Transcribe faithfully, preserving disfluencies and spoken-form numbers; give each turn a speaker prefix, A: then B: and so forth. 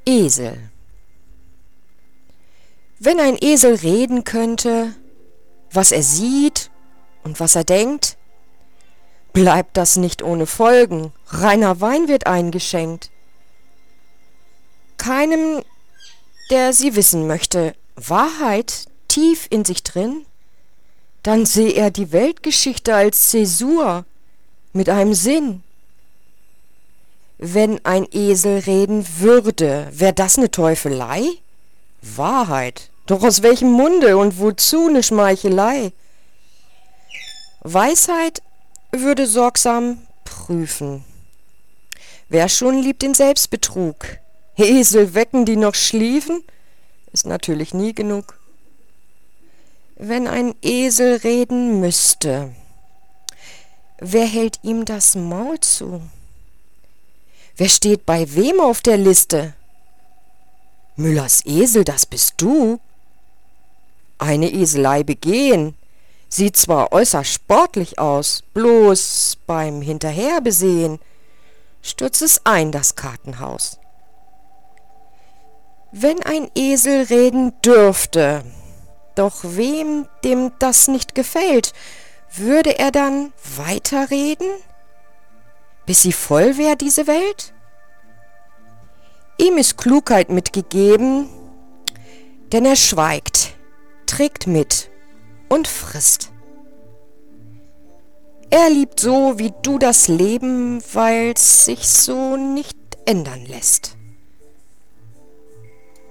A: Esel. Wenn ein Esel reden könnte, was er sieht und was er denkt, bleibt das nicht ohne Folgen. Reiner Wein wird eingeschenkt. Keinem, der sie wissen möchte, Wahrheit tief in sich drin, dann sehe er die Weltgeschichte als Zäsur mit einem Sinn. Wenn ein Esel reden würde, wär das ne Teufelei? Wahrheit, doch aus welchem Munde und wozu ne Schmeichelei? Weisheit würde sorgsam prüfen. Wer schon liebt den Selbstbetrug? Esel wecken, die noch schliefen? Ist natürlich nie genug. Wenn ein Esel reden müsste, wer hält ihm das Maul zu? Wer steht bei wem auf der Liste? Müllers Esel, das bist du? Eine Eselei begehen, sieht zwar äußerst sportlich aus, bloß beim Hinterherbesehen stürzt es ein, das Kartenhaus. Wenn ein Esel reden dürfte, doch wem dem das nicht gefällt, würde er dann weiterreden, bis sie voll wär, diese Welt? Ihm ist Klugheit mitgegeben, denn er schweigt, trägt mit und frisst. Er liebt so wie du das Leben, weil's sich so nicht ändern lässt.